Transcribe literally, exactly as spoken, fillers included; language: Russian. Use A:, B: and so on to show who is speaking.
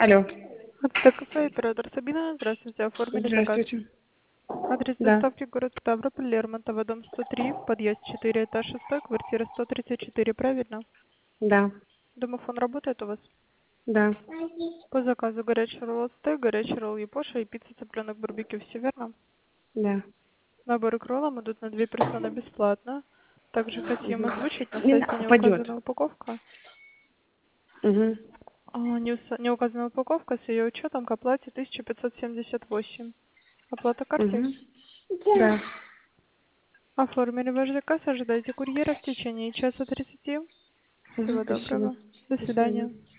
A: Алло.
B: Это кафе, оператор Сабина. Здравствуйте, оформили заказ.
A: Здравствуйте.
B: Адрес
A: Да.
B: доставки город Ставрополь, Лермонтова, дом сто три, подъезд четыре, этаж шесть, квартира сто тридцать четыре, правильно?
A: Да.
B: Домофон работает у вас?
A: Да.
B: По заказу горячий ролл стейк, горячий ролл япоша и пицца цыпленок барбекю, все верно?
A: Да.
B: Наборы к роллам идут на две персоны бесплатно. Также хотим
A: Угу.
B: озвучить, на
A: Не
B: сайте
A: на-
B: не
A: упадет.
B: указана упаковка.
A: Угу.
B: А, Не, ус- не указана упаковка с ее учетом к оплате тысяча пятьсот семьдесят восемь. Оплата картой?
A: Угу. Да.
B: Оформили ваш заказ, ожидайте курьера в течение часа тридцати.
A: Угу.
B: Всего
A: Спасибо.
B: доброго. До
A: До
B: свидания.
A: свидания.